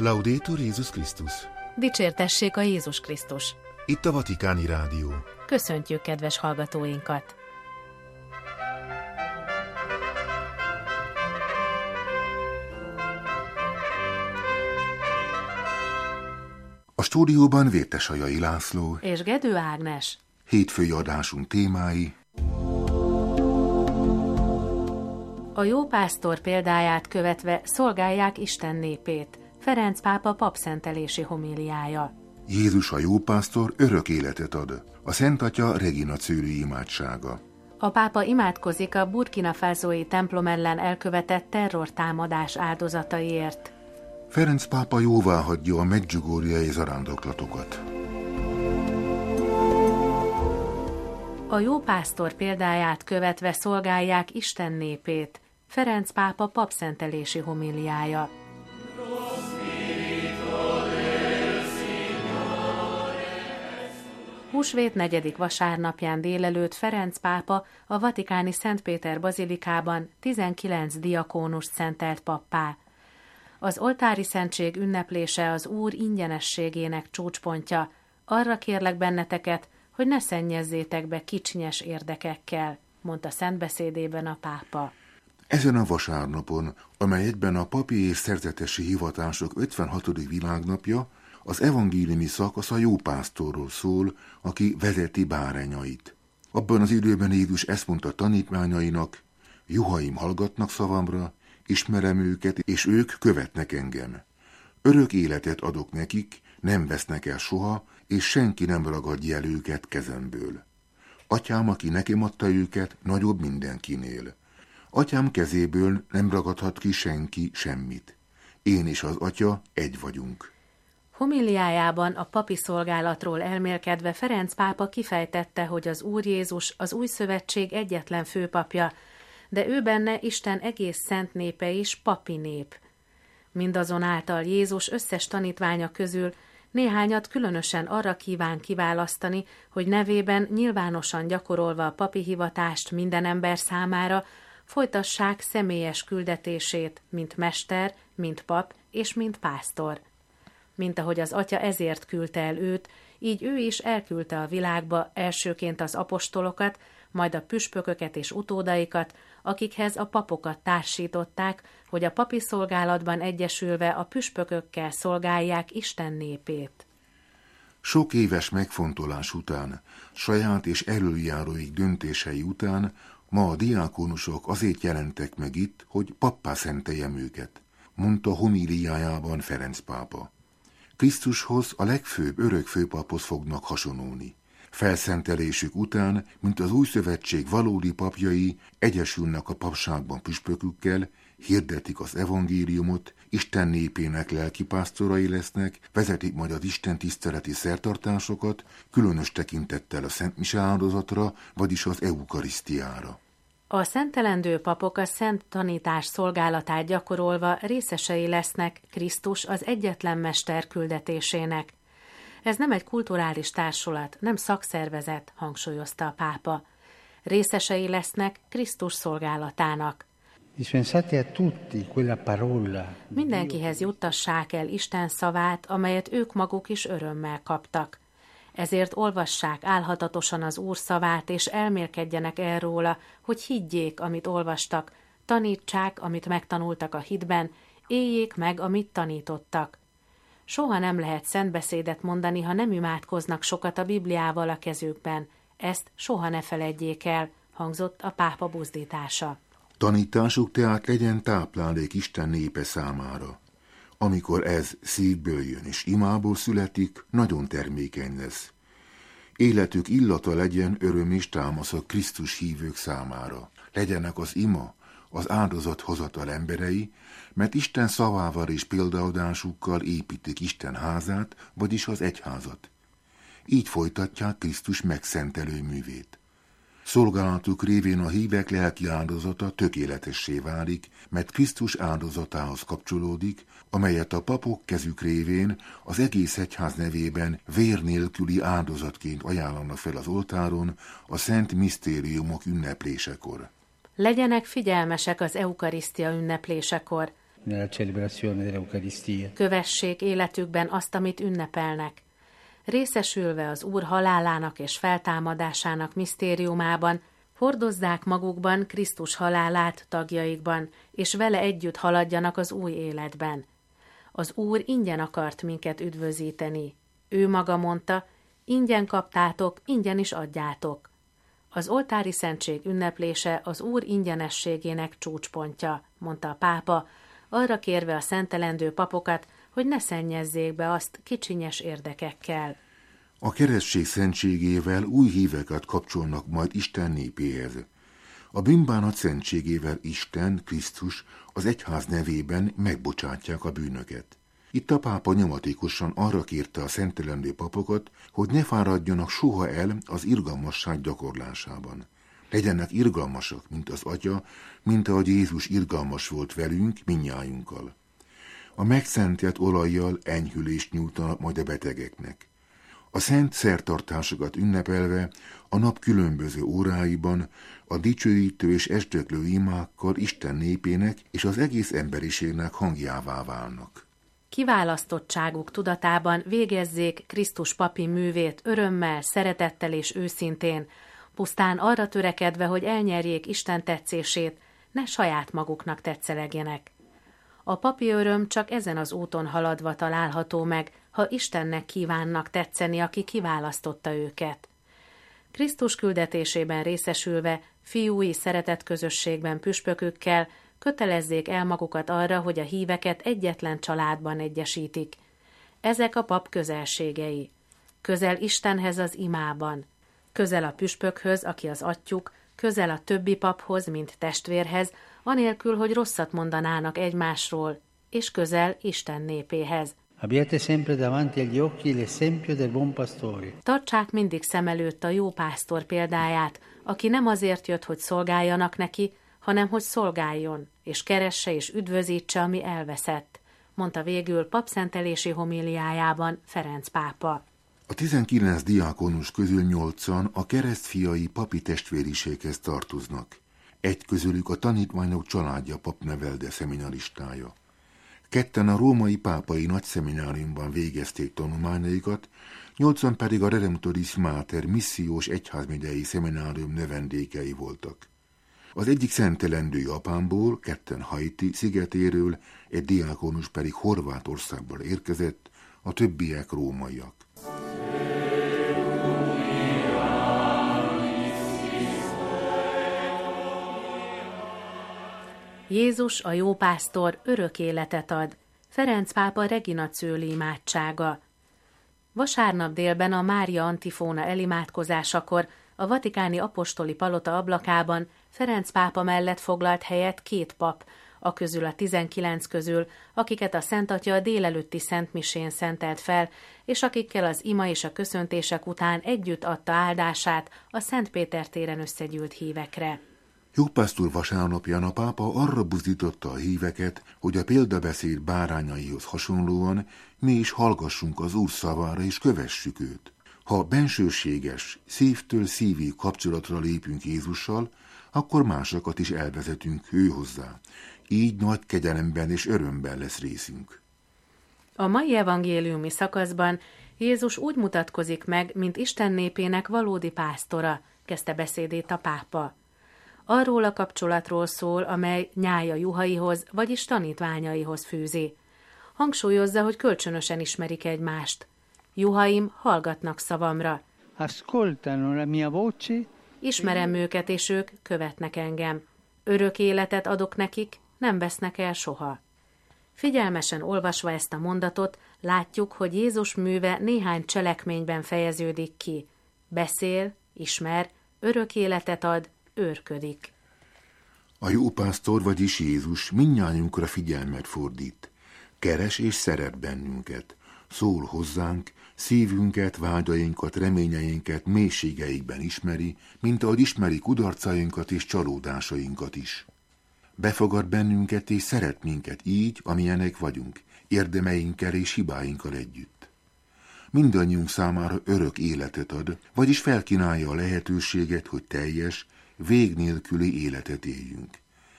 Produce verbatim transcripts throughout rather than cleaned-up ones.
Laudetur Jézus Krisztus! Dicsértessék a Jézus Krisztus! Itt a Vatikáni Rádió. Köszöntjük kedves hallgatóinkat! A stúdióban Vértesajai László és Gedő Ágnes. Hétfői adásunk témái: A jó pásztor példáját követve szolgálják Isten népét. Ferenc pápa papszentelési homíliája. Jézus a jó pásztor örök életet ad. A Szent Atya Regina Coeli imádsága. A pápa imádkozik a Burkina Fasói templom ellen elkövetett terrortámadás áldozataiért. Ferenc pápa jóváhagyja a medjugorjei zarándoklatokat. A jó pásztor példáját követve szolgálják Isten népét. Ferenc pápa papszentelési homíliája. Húsvét negyedik vasárnapján délelőtt Ferenc pápa a vatikáni Szent Péter bazilikában tizenkilenc diakónust szentelt pappá. Az oltári szentség ünneplése az Úr ingyenességének csúcspontja. Arra kérlek benneteket, hogy ne szennyezzétek be kicsinyes érdekekkel, mondta szentbeszédében a pápa. Ezen a vasárnapon, amely egyben a papi és szerzetesi hivatások ötvenhatodik világnapja, az evangéliumi szakasz a jó pásztorról szól, aki vezeti bárányait. Abban az időben Jézus ezt mondta tanítványainak: juhaim hallgatnak szavamra, ismerem őket, és ők követnek engem. Örök életet adok nekik, nem vesznek el soha, és senki nem ragadja el őket kezemből. Atyám, aki nekem adta őket, nagyobb mindenkinél. Atyám kezéből nem ragadhat ki senki semmit. Én és az Atya egy vagyunk. Homiliájában a papi szolgálatról elmélkedve Ferenc pápa kifejtette, hogy az Úr Jézus az új szövetség egyetlen főpapja, de ő benne Isten egész szent népe is papi nép. Mindazonáltal Jézus összes tanítványa közül néhányat különösen arra kíván kiválasztani, hogy nevében nyilvánosan gyakorolva a papi hivatást minden ember számára folytassák személyes küldetését, mint mester, mint pap és mint pásztor. Mint ahogy az Atya ezért küldte el őt, így ő is elküldte a világba elsőként az apostolokat, majd a püspököket és utódaikat, akikhez a papokat társították, hogy a papi szolgálatban egyesülve a püspökökkel szolgálják Isten népét. Sok éves megfontolás után, saját és elöljáróik döntései után ma a diákonusok azért jelentek meg itt, hogy pappá szenteljem őket, mondta homíliájában Ferenc pápa. Krisztushoz, a legfőbb örök főpaphoz fognak hasonulni. Felszentelésük után, mint az új szövetség valódi papjai, egyesülnek a papságban püspökükkel, hirdetik az evangéliumot, Isten népének lelkipásztorai lesznek, vezetik majd az Isten tiszteleti szertartásokat, különös tekintettel a Szent Mise áldozatra, vagyis az eukarisztiára. A szentelendő papok a szent tanítás szolgálatát gyakorolva részesei lesznek Krisztus az egyetlen mester küldetésének. Ez nem egy kulturális társulat, nem szakszervezet, hangsúlyozta a pápa. Részesei lesznek Krisztus szolgálatának. Mindenkihez juttassák el Isten szavát, amelyet ők maguk is örömmel kaptak. Ezért olvassák álhatatosan az Úr szavát, és elmélkedjenek el róla, hogy higgyék, amit olvastak, tanítsák, amit megtanultak a hitben, éljék meg, amit tanítottak. Soha nem lehet szentbeszédet mondani, ha nem imádkoznak sokat a Bibliával a kezükben. Ezt soha ne feledjék el, hangzott a pápa buzdítása. Tanításuk tehát legyen táplálék Isten népe számára. Amikor ez szívből jön és imából születik, nagyon termékeny lesz. Életük illata legyen öröm és támasz a Krisztus hívők számára. Legyenek az ima, az áldozathozatal emberei, mert Isten szavával és példaadásukkal építik Isten házát, vagyis az egyházat. Így folytatják Krisztus megszentelő művét. Szolgálatuk révén a hívek lelki áldozata tökéletessé válik, mert Krisztus áldozatához kapcsolódik, amelyet a papok kezük révén az egész egyház nevében vér nélküli áldozatként ajánlanak fel az oltáron a szent misztériumok ünneplésekor. Legyenek figyelmesek az eukarisztia ünneplésekor. nella celebrazione dell'Eucaristia. Kövessék életükben azt, amit ünnepelnek. Részesülve az Úr halálának és feltámadásának misztériumában, hordozzák magukban Krisztus halálát tagjaikban, és vele együtt haladjanak az új életben. Az Úr ingyen akart minket üdvözíteni. Ő maga mondta, ingyen kaptátok, ingyen is adjátok. Az oltári szentség ünneplése az Úr ingyenességének csúcspontja, mondta a pápa, arra kérve a szentelendő papokat, hogy ne szennyezzék be azt kicsinyes érdekekkel. A keresztség szentségével új híveket kapcsolnak majd Isten népéhez. A bűnbánat szentségével Isten, Krisztus az egyház nevében megbocsátják a bűnöket. Itt a pápa nyomatékosan arra kérte a szentelendő papokat, hogy ne fáradjanak soha el az irgalmasság gyakorlásában. Legyenek irgalmasak, mint az Atya, mint ahogy Jézus irgalmas volt velünk, mindnyájunkkal. A megszentelt olajjal enyhülést nyújtanak majd a betegeknek. A szent szertartásokat ünnepelve a nap különböző óráiban a dicsőítő és esdeklő imákkal Isten népének és az egész emberiségnek hangjává válnak. Kiválasztottságuk tudatában végezzék Krisztus papi művét örömmel, szeretettel és őszintén, pusztán arra törekedve, hogy elnyerjék Isten tetszését, ne saját maguknak tetszelegjenek. A papi öröm csak ezen az úton haladva található meg, ha Istennek kívánnak tetszeni, aki kiválasztotta őket. Krisztus küldetésében részesülve, fiúi szeretetközösségben püspökökkel, kötelezzék el magukat arra, hogy a híveket egyetlen családban egyesítik. Ezek a pap közelségei. Közel Istenhez az imában. Közel a püspökhöz, aki az atyjuk, közel a többi paphoz, mint testvérhez, anélkül, hogy rosszat mondanának egymásról, és közel Isten népéhez. Abbiate sempre davanti agli occhi l'esempio del buon pastore. Tartsák mindig szem előtt a jó pásztor példáját, aki nem azért jött, hogy szolgáljanak neki, hanem hogy szolgáljon, és keresse és üdvözítse, ami elveszett, mondta végül papszentelési homíliájában Ferenc pápa. A tizenkilenc diákonus közül nyolcan a keresztfiai papi testvériséghez tartoznak. Egy közülük a tanítványok családja papnevelde szeminaristája. Ketten a római pápai nagyszemináriumban végezték tanulmányaikat, nyolcan pedig a Redemptoris Mater missziós egyházmegyei szeminárium növendékei voltak. Az egyik szentelendő Japánból, ketten Haiti szigetéről, egy diákonus pedig Horvátországból érkezett, a többiek rómaiak. Jézus, a jó pásztor örök életet ad. Ferenc pápa Regina Coeli imádsága. Vasárnap délben a Mária antifóna elimádkozásakor a vatikáni apostoli palota ablakában Ferenc pápa mellett foglalt helyet két pap, a közül a tizenkilenc közül, akiket a Szent Atya a délelőtti szentmisén szentelt fel, és akikkel az ima és a köszöntések után együtt adta áldását a Szent Péter téren összegyűlt hívekre. Jópásztor vasárnapján a pápa arra buzdította a híveket, hogy a példabeszéd bárányaihoz hasonlóan mi is hallgassunk az Úr szavára és kövessük őt. Ha bensőséges, szívtől szívig kapcsolatra lépünk Jézussal, akkor másokat is elvezetünk ő hozzá. Így nagy kegyelemben és örömben lesz részünk. A mai evangéliumi szakaszban Jézus úgy mutatkozik meg, mint Isten népének valódi pásztora, kezdte beszédét a pápa. Arról a kapcsolatról szól, amely nyája juhaihoz, vagyis tanítványaihoz fűzi. Hangsúlyozza, hogy kölcsönösen ismerik egymást. Juhaim hallgatnak szavamra. Ascoltano la mia voce. Ismerem őket, és ők követnek engem. Örök életet adok nekik, nem vesznek el soha. Figyelmesen olvasva ezt a mondatot, látjuk, hogy Jézus műve néhány cselekményben fejeződik ki. Beszél, ismer, örök életet ad, őrködik. A jó pásztor, vagyis Jézus mindnyájunkra figyelmet fordít. Keres és szeret bennünket. Szól hozzánk, szívünket, vágyainkat, reményeinket mélységeikben ismeri, mint ahogy ismeri kudarcainkat és csalódásainkat is. Befogad bennünket és szeret minket így, amilyenek vagyunk, érdemeinkkel és hibáinkkal együtt. Mindannyiunk számára örök életet ad, vagyis felkínálja a lehetőséget, hogy teljes, vég nélküli életet éljünk.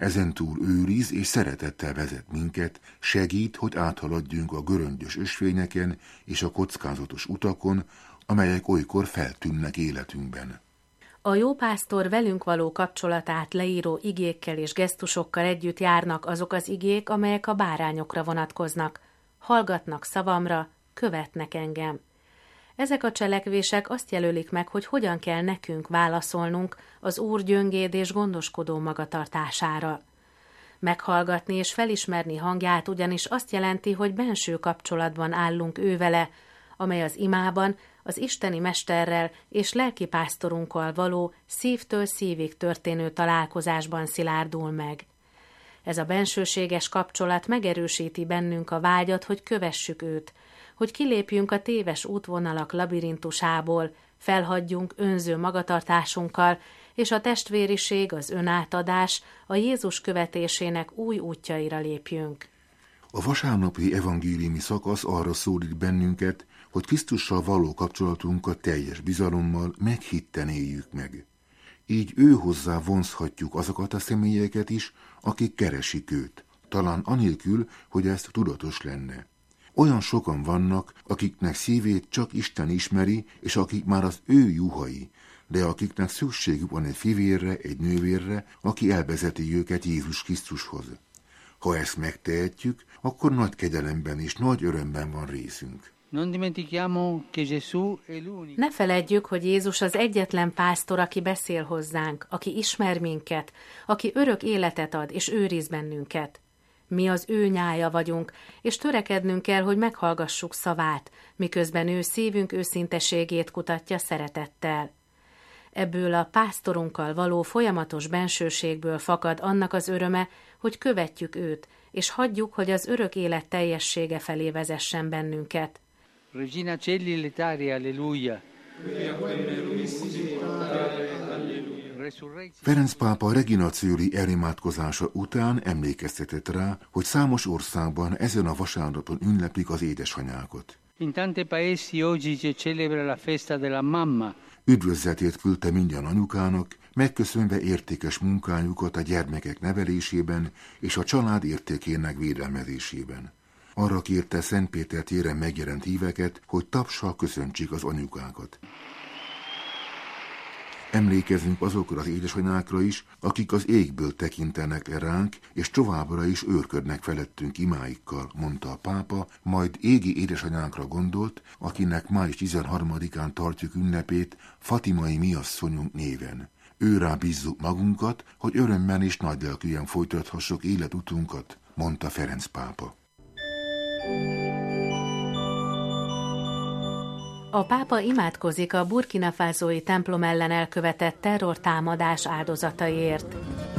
Ezentúl őriz és szeretettel vezet minket, segít, hogy áthaladjunk a göröngyös ösvényeken és a kockázatos utakon, amelyek olykor feltűnnek életünkben. A jópásztor velünk való kapcsolatát leíró igékkel és gesztusokkal együtt járnak azok az igék, amelyek a bárányokra vonatkoznak. Hallgatnak szavamra, követnek engem. Ezek a cselekvések azt jelölik meg, hogy hogyan kell nekünk válaszolnunk az Úr gyöngéd és gondoskodó magatartására. Meghallgatni és felismerni hangját ugyanis azt jelenti, hogy benső kapcsolatban állunk ővele, amely az imában, az isteni mesterrel és lelkipásztorunkkal való szívtől szívig történő találkozásban szilárdul meg. Ez a bensőséges kapcsolat megerősíti bennünk a vágyat, hogy kövessük őt, hogy kilépjünk a téves útvonalak labirintusából, felhagyjunk önző magatartásunkkal, és a testvériség, az önátadás, a Jézus követésének új útjaira lépjünk. A vasárnapi evangéliumi szakasz arra szólít bennünket, hogy Krisztussal való kapcsolatunkat teljes bizalommal meghitten éljük meg. Így ő hozzá vonzhatjuk azokat a személyeket is, akik keresik őt, talán anélkül, hogy ez tudatos lenne. Olyan sokan vannak, akiknek szívét csak Isten ismeri, és akik már az ő juhai, de akiknek szükségük van egy fivérre, egy nővérre, aki elvezeti őket Jézus Krisztushoz. Ha ezt megtehetjük, akkor nagy kegyelemben és nagy örömben van részünk. Ne feledjük, hogy Jézus az egyetlen pásztor, aki beszél hozzánk, aki ismer minket, aki örök életet ad és őriz bennünket. Mi az ő nyája vagyunk, és törekednünk kell, hogy meghallgassuk szavát, miközben ő szívünk őszinteségét kutatja szeretettel. Ebből a pásztorunkkal való folyamatos bensőségből fakad annak az öröme, hogy követjük őt, és hagyjuk, hogy az örök élet teljessége felé vezessen bennünket. Regina Celli Letaria, alleluia. Ferenc pápa Regina Coeli elimádkozása után emlékeztetett rá, hogy számos országban ezen a vasárnapon ünneplik az édesanyákat. In tanti paesi oggi si celebra la festa della mamma. Üdvözletét küldte minden anyukának, megköszönve értékes munkájukat a gyermekek nevelésében és a család értékének védelmezésében. Arra kérte Szent Péter téren megjelent híveket, hogy tapssal köszöntsék az anyukákat. Emlékezzünk azokra az édesanyákra is, akik az égből tekintenek le ránk, és továbbra is őrködnek felettünk imáikkal, mondta a pápa, majd égi édesanyánkra gondolt, akinek május tizenharmadikán tartjuk ünnepét Fatimai miasszonyunk néven. Őrá bízzuk magunkat, hogy örömmel és nagylelkűen folytathassuk életutunkat, mondta Ferenc pápa. A pápa imádkozik a Burkina Fasói templom ellen elkövetett terrortámadás áldozataiért.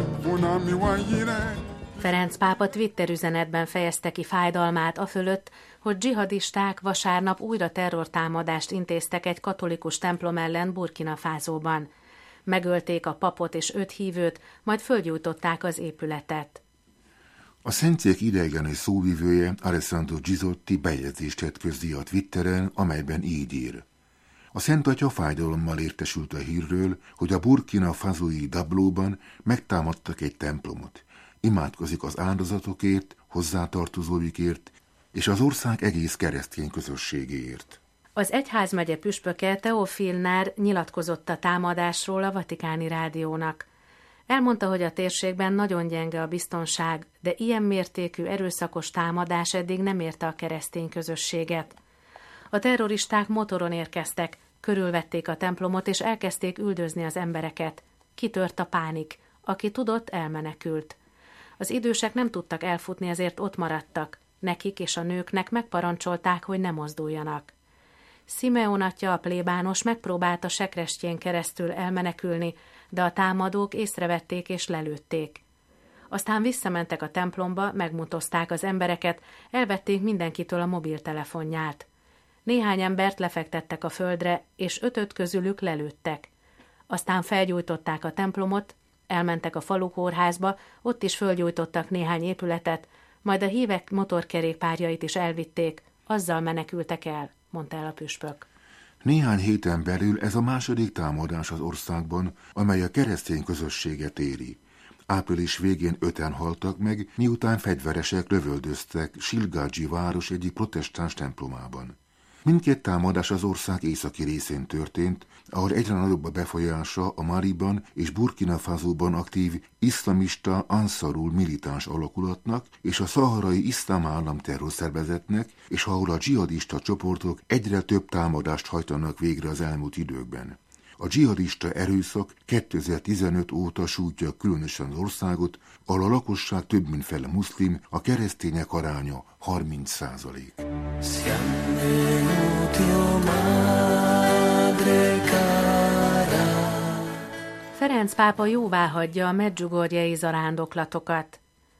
Ferenc pápa Twitter üzenetben fejezte ki fájdalmát afölött, hogy dzsihadisták vasárnap újra terrortámadást intéztek egy katolikus templom ellen Burkina Fasóban. Megölték a papot és öt hívőt, majd földgyújtották az épületet. A Szentszék ideiglenes szóvivője Alessandro Gisotti bejegyzést tett közé a Twitteren, amelyben így ír. A Szent Atya fájdalommal értesült a hírről, hogy a Burkina Fasói Dablóban megtámadtak egy templomot. Imádkozik az áldozatokért, hozzátartozóikért és az ország egész keresztény közösségéért. Az egyházmegye püspöke Teofilnár nyilatkozott a támadásról a Vatikáni Rádiónak. Elmondta, hogy a térségben nagyon gyenge a biztonság, de ilyen mértékű erőszakos támadás eddig nem érte a keresztény közösséget. A terroristák motoron érkeztek, körülvették a templomot és elkezdték üldözni az embereket. Kitört a pánik. Aki tudott, elmenekült. Az idősek nem tudtak elfutni, ezért ott maradtak. Nekik és a nőknek megparancsolták, hogy ne mozduljanak. Simeon atya, a plébános megpróbálta sekrestjén keresztül elmenekülni, de a támadók észrevették és lelőtték. Aztán visszamentek a templomba, megmutozták az embereket, elvették mindenkitől a mobiltelefonját. Néhány embert lefektettek a földre, és ötöt közülük lelőttek. Aztán felgyújtották a templomot, elmentek a falukórházba, ott is fölgyújtottak néhány épületet, majd a hívek motorkerékpárjait is elvitték, azzal menekültek el, mondta el a püspök. Néhány héten belül ez a második támadás az országban, amely a keresztény közösséget éri. Április végén öten haltak meg, miután fegyveresek lövöldöztek Silgágyi város egyik protestáns templomában. Mindkét támadás az ország északi részén történt, ahol egyre nagyobb a befolyása a Maliban és Burkina Fasóban aktív iszlamista Ansarul militáns alakulatnak és a szaharai iszlám állam terrorszervezetnek, és ahol a dzsihadista csoportok egyre több támadást hajtanak végre az elmúlt időkben. A dzsihadista erőszak kétezer-tizenöt óta sújtja különösen az országot, ahol a lakosság több mint fele muszlim, a keresztények aránya harminc százalék. Ferenc pápa jóváhagyja a medjugorjei zarándoklatokat.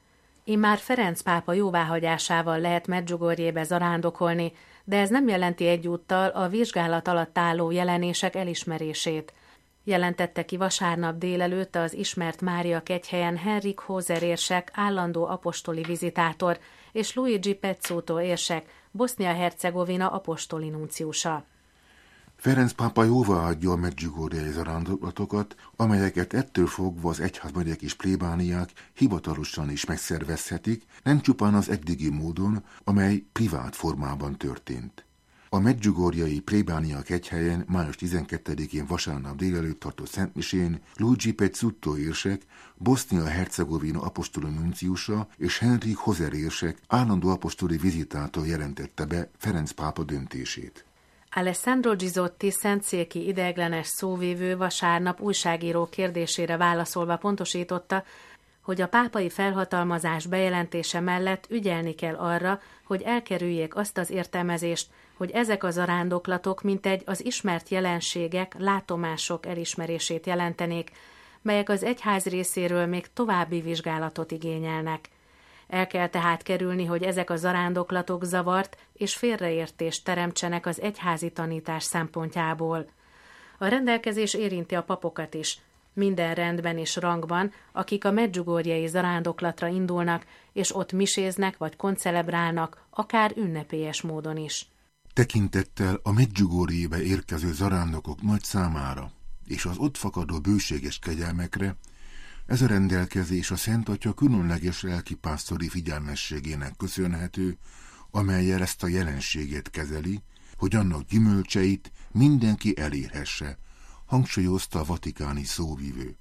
Immár Ferenc pápa jóváhagyásával lehet Medjugorjébe zarándokolni, de ez nem jelenti egyúttal a vizsgálat alatt álló jelenések elismerését, jelentette ki vasárnap délelőtt az ismert Mária kegyhelyen Henrik Hoser érsek, állandó apostoli vizitátor, és Luigi Pezzuto érsek, Bosznia-Hercegovina apostoli nunciusa. Ferenc pápa jóváhagyja a medjugorjei zarándoklatokat, amelyeket ettől fogva az egyházmegyek és plébániák hivatalosan is megszervezhetik, nem csupán az eddigi módon, amely privát formában történt. A medjugorjei plébániák egyhelyen május tizenkettedikén vasárnap délelőtt tartott szentmisén Luigi Pezzuto érsek, Bosznia-Hercegovina apostoli nunciusa és Henrik Hoser érsek, állandó apostoli vizitátor jelentette be Ferenc pápa döntését. Alessandro Gizotti szentszéki ideiglenes szóvivő vasárnap újságíró kérdésére válaszolva pontosította, hogy a pápai felhatalmazás bejelentése mellett ügyelni kell arra, hogy elkerüljék azt az értelmezést, hogy ezek a zarándoklatok mintegy az ismert jelenségek, látomások elismerését jelentenék, melyek az egyház részéről még további vizsgálatot igényelnek. El kell tehát kerülni, hogy ezek a zarándoklatok zavart és félreértést teremtsenek az egyházi tanítás szempontjából. A rendelkezés érinti a papokat is, minden rendben és rangban, akik a medjugorjei zarándoklatra indulnak, és ott miséznek vagy koncelebrálnak, akár ünnepélyes módon is. Tekintettel a Medjugorjébe érkező zarándokok nagy számára és az ott fakadó bőséges kegyelmekre, ez a rendelkezés a Szent Atya különleges lelkipásztori figyelmességének köszönhető, amellyel ezt a jelenséget kezeli, hogy annak gyümölcseit mindenki elérhesse, hangsúlyozta a vatikáni szóvivő.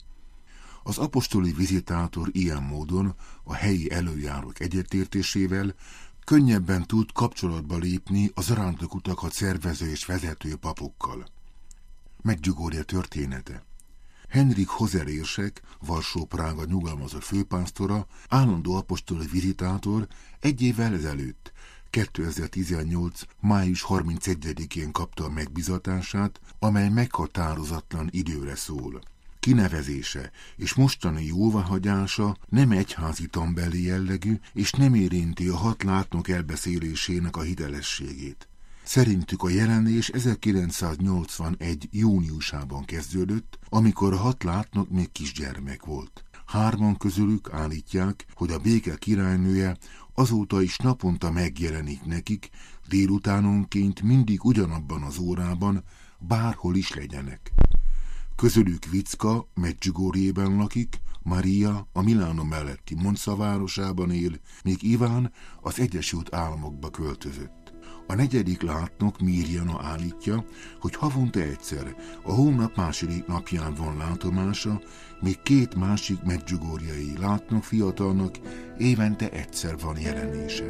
Az apostoli vizitátor ilyen módon a helyi előjárók egyetértésével könnyebben tud kapcsolatba lépni a zarándokutakat szervező és vezető papokkal. Medjugorje története. Henrik Hoser érsek, Varsó-Prága nyugalmazott főpásztora, állandó apostoli vizitátor egy évvel ezelőtt, kétezer-tizennyolc. május harmincegyedikén kapta a megbizatását, amely meghatározatlan időre szól. Kinevezése és mostani jóváhagyása nem egyházi tanbeli jellegű, és nem érinti a hat látnok elbeszélésének a hitelességét. Szerintük a jelenés ezerkilencszáznyolcvanegy. júniusában kezdődött, amikor a hat látnok még kisgyermek volt. Hárman közülük állítják, hogy a béke királynője azóta is naponta megjelenik nekik, délutánonként mindig ugyanabban az órában, bárhol is legyenek. Közülük Vicka Medjugorjében lakik, Maria a Milánó melletti Monza városában él, míg Iván az Egyesült Államokba költözött. A negyedik látnok Mirjana állítja, hogy havonta egyszer, a hónap második napján van látomása, míg két másik medjugorjei látnok fiatalnak évente egyszer van jelenése.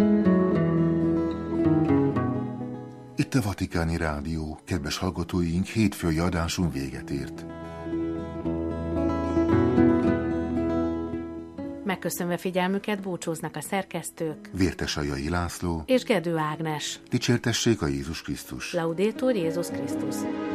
Itt a Vatikáni Rádió, kedves hallgatóink, hétfői adásunk véget ért. Megköszönve figyelmüket búcsúznak a szerkesztők Vértesajai László és Gedő Ágnes. Dicsértessék a Jézus Krisztus! Laudetur Jézus Krisztus!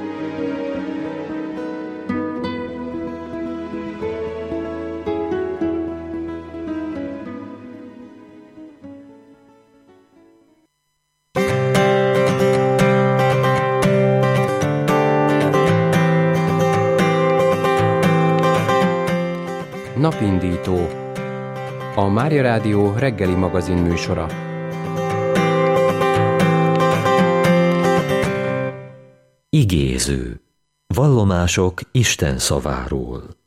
Napindító, a Mária Rádió reggeli magazin műsora. Igéző. Vallomások Isten szaváról.